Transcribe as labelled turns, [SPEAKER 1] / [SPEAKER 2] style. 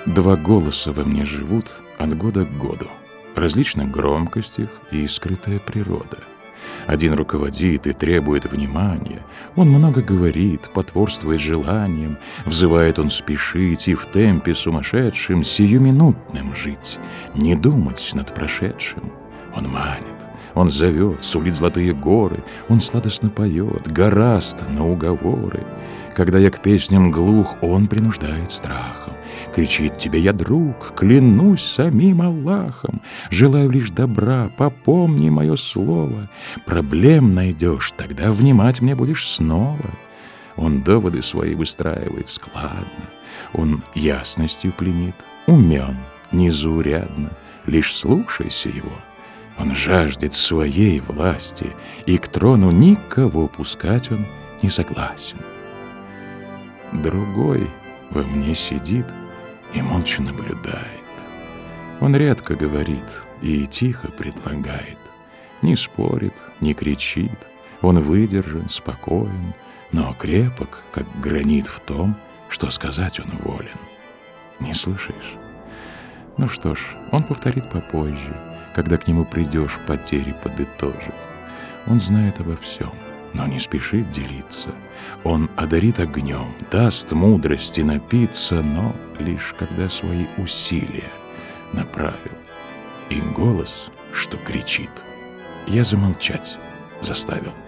[SPEAKER 1] Два голоса во мне живут от года к году, различных громкостях и скрытая природа. Один руководит и требует внимания, он много говорит, потворствует желаниям, взывает он спешить и в темпе сумасшедшем сиюминутным жить, не думать над прошедшим. Он манит, он зовет, сулит золотые горы, он сладостно поет, гораст на уговоры. Когда я к песням глух, он принуждает страхом, кричит тебе: я друг, клянусь самим Аллахом, желаю лишь добра, попомни мое слово. Проблем найдешь, тогда внимать мне будешь снова. Он доводы свои выстраивает складно, он ясностью пленит, умен, незаурядно, лишь слушайся его. Он жаждет своей власти, и к трону никого пускать он не согласен. Другой во мне сидит и молча наблюдает. Он редко говорит и тихо предлагает, не спорит, не кричит, он выдержан, спокоен, но крепок, как гранит в том, что сказать он волен. Не слышишь? Ну что ж, он повторит попозже, когда к нему придешь, потери подытожив. Он знает обо всем, но не спешит делиться. Он одарит огнем, даст мудрости напиться, но лишь когда свои усилия направил. И голос, что кричит, я замолчать заставил.